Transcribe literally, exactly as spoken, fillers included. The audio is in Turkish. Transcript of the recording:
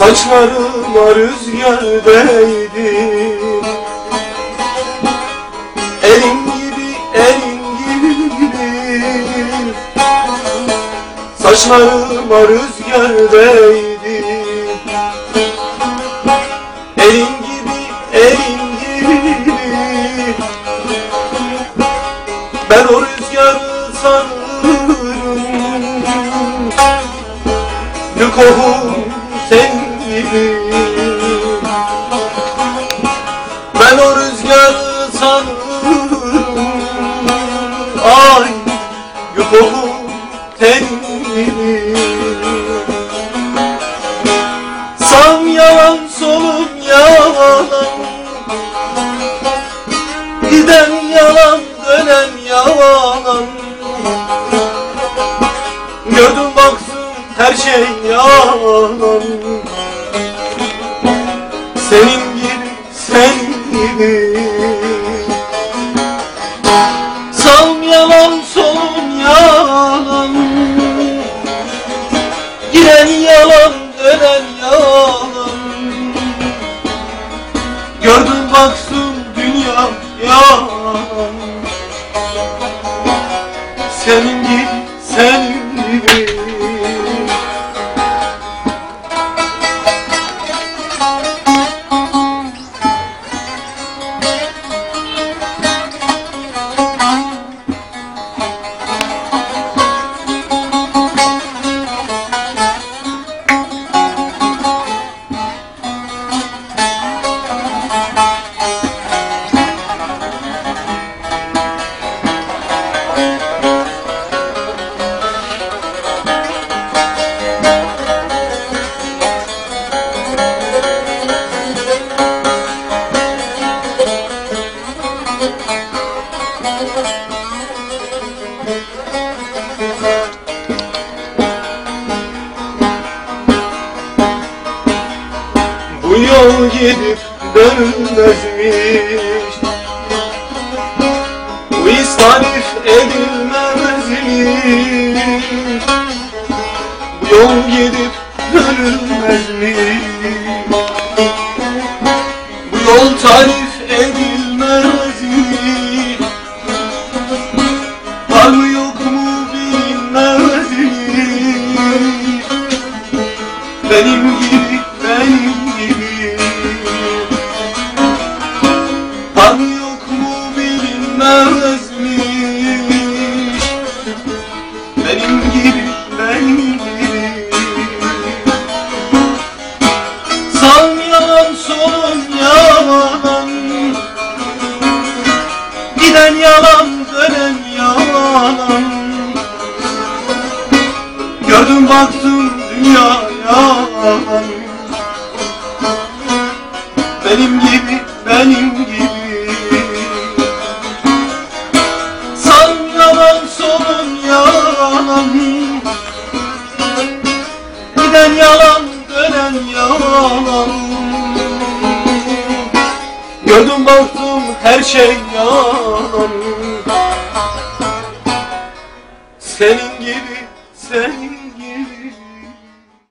Saçlarıma rüzgar değdi, elin gibi elin gibi. Saçlarıma rüzgar değdi, elin gibi elin gibi. Ben o rüzgarı sanırım, bir kohum senin gibi. Ben o rüzgarı sanırım, ay bir kohum senin gibi. Sağım yalan solum yalan, giden yalan dönen yalan. Gördüm baksın her şey yalan, senin gibi senin gibi. Sağım yalan solum yalan, giden yalan dönen yalan. Gördüm baksın dünya yalan, senin gibi senin gibi. Bu yol gidip dönmezmiş, bu iz tarif edilmezmiş. Bu yol gidip dönülmezmiş, bu yol tarif edilmezmiş. Var mı yok mu bilinmezmiş, benim gibi benim gibi. Var mı yok mu bilinmezmiş, benim gibi benim gibi. Sağım yalan solum yalan, giden yalan dönen yalan. Gördüm baktım dünya yalan, benim gibi benim gibi. Sağım yalan solum yalan, giden yalan dönen yalan. Gördüm baktım her şey yalan, senin